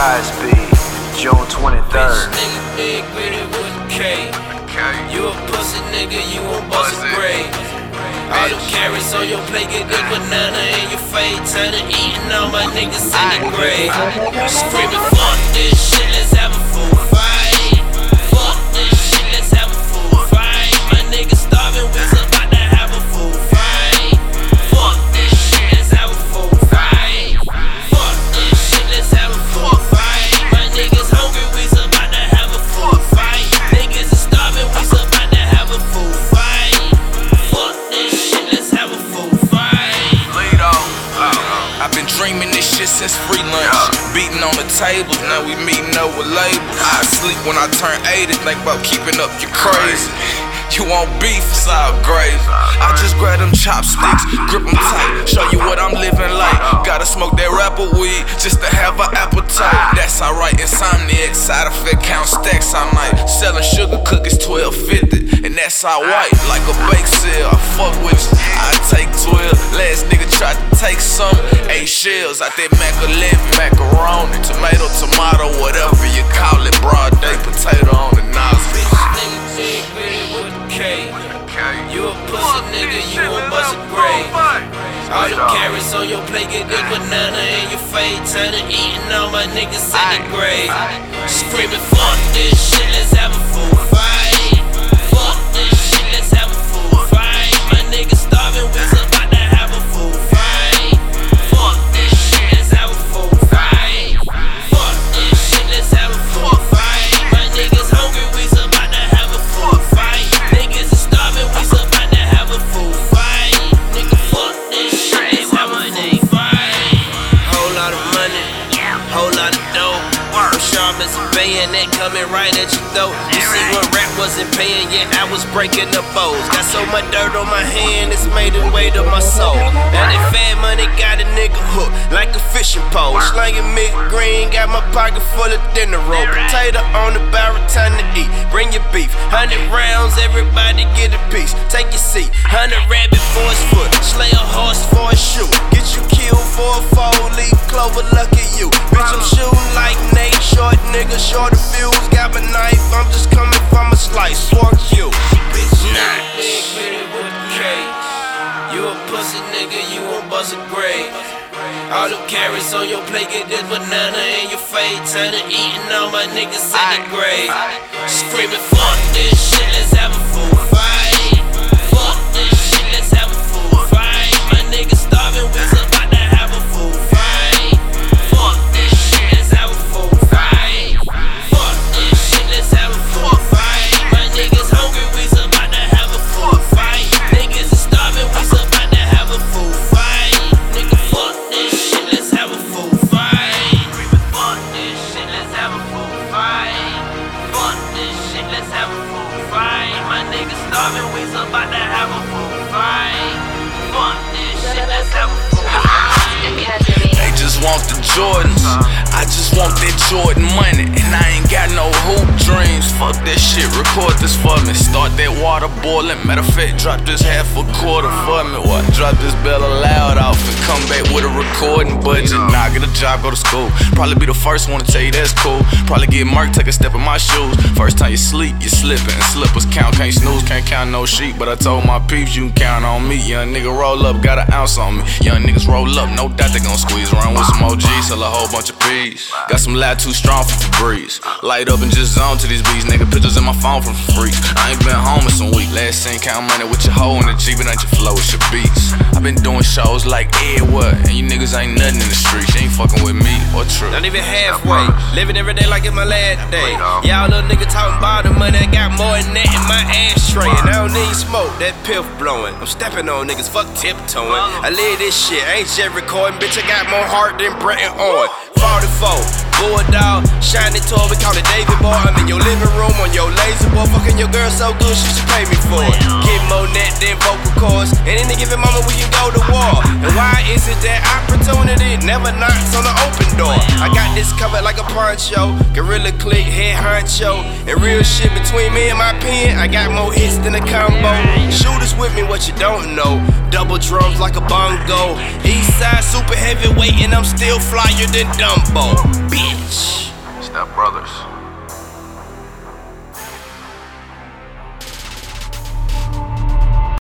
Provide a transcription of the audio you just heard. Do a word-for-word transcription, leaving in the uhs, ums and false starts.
Godspeed, June twenty-third. Bitch nigga, big with it with a K. You a pussy nigga, you won't bust a grave. All them carrots on your plate, get that banana in your face. Turn to eating all my niggas in the grave. Screaming, fuck this shit, let's have a fool fight. Fuck this shit, let's have a fool fight. My niggas starving, we's about to have a fool fight. Fuck this shit, let's have a fool fight. Fuck this shit, let's have a fool fight. My niggas hungry, we's about to have a fool fight. Niggas is starving, we's about to have a fool fight. Fuck this shit, let's have a fool fight. Lead on. I've been dreaming this shit since free lunch. Beating on the tables, now we meeting up with labels. I sleep when I turn eighty, think about keeping up, you crazy. You want beef, it's all gravy. I just grab them chopsticks, grip them tight, show you what I'm living like. Gotta smoke that rapper weed just to have an appetite. That's alright, insomniac, side effect, count stacks all night. Selling sugar cookies, twelve fifty, and that's all white. Like a bake sale, I fuck with you, I take twelve. Last nigga tried to take some, eight shells out that Mac eleven, macaroni, tomato, tomato, whatever you call it. Broad day, potato on the nozzle. Bitch nigga, big with it with a K. You a pussy nigga, you won't bust a grave. All them carrots on your plate, get that banana in your face. Turn to eating all my niggas in the grave. Screaming, fuck this shit, let's have a fool fight. Fuck this shit, let's have a fool fight. My niggas starving, we's about to have a fool fight. Fuck this shit, let's have a fool fight. Fuck this shit, let's have a fool fight. My niggas hungry, we's about to have a fool fight. Niggas is starving, we's about to have a fool fight. Nigga, fuck this shit, let's have a fool fight. Whole lot of money, whole lot of dough. I'm sharp as a bayonet coming right at your throat. You see when rap wasn't paying yet, I was breaking the bows. Got so much dirt on my hand, it's made it way to my soul. Now that fat money got a nigga hooked like a fishing pole. Slanging mid green, got my pocket full of dinner roll. Potato on the barrel, time to eat. Bring your beef, hundred rounds, everybody get a piece. Take your seat, hundred rabbit for his foot, slay a horse for a shoe. Get you killed for a four leaf clover, lucky you. Bitch, I'm shooting like Nate, short nigga, short of fuse. Got my knife, I'm just coming from a slice. Fuck you, bitch. Nah. Big with it with a K. You a pussy nigga, you won't bust a grave. All them carrots on your plate, get that banana in your face. Turn to eating all my niggas in the grave. Screaming, fuck this shit, let's have a fool fight. Fuck this shit, let's have a fool fight. My niggas starving, we's about to have a fool fight. Fuck this shit, let's have a fool fight. Fuck this shit, let's have a fool fight. My niggas hungry, we's about to have a fool fight. Niggas is starving, we's about to have a fool fight. Nigga, fuck this shit, let's have a fool fight. Fuck this shit, let's have a fool fight. Fuck this shit, let's have a fool fight. My niggas starving, we's about to have a fool fight. Fuck this shit, let's have a fool fight. They just want the Jordans, I just want that Jordan money. And I ain't got no hoop dreams, fuck that shit, record this for me. Start that water boiling, matter of fact, drop this half a quarter for me. What? Drop this Bella Loud off and come back with a recording budget. Nah, get a job, go to school, probably be the first one to tell you that's cool. Probably get Mark, take a step in my shoes. First time you sleep, you slipping, and slippers count, can't snooze, can't count no sheep. But I told my peeps, you can count on me. Young nigga roll up, got an ounce on me. Young niggas roll up, no doubt they gon' squeeze around with some O Gs, sell a whole bunch of P's. Got some lad too strong for Febreze. Light up and just zone to these beats, nigga. Pictures in my phone from freaks. I ain't been home in some week. Last seen count money with your hoe in the Jeep, and ain't your flow, it's your beats. I been doing shows like Ed what, and you niggas ain't nothing in the streets. You ain't fucking with me or true. Not even halfway. Living every day like it's my last day. Y'all little nigga talking about the money, I got more than that in my ashtray. And I don't need smoke, that piff blowing. I'm stepping on niggas, fuck tiptoeing. I live this shit, I ain't just recording, bitch. I got more heart than Bretton on. forty-four, Bulldog, shiny toy, we call it David boy. I'm in your living room on your lazy boy. Fucking your girl so good, she should pay me for it. Get more net than vocal cords, and any given moment we can go to war. And why is it that opportunity never knocks on the open door? I got this covered like a poncho, Gorilla Click, head honcho. And real shit between me and my pen, I got more hits than a combo. Shooters with me, what you don't know. Double drums like a bongo. East side super heavyweight, and I'm still flyer than Dumbo. Bitch. Step Brothers.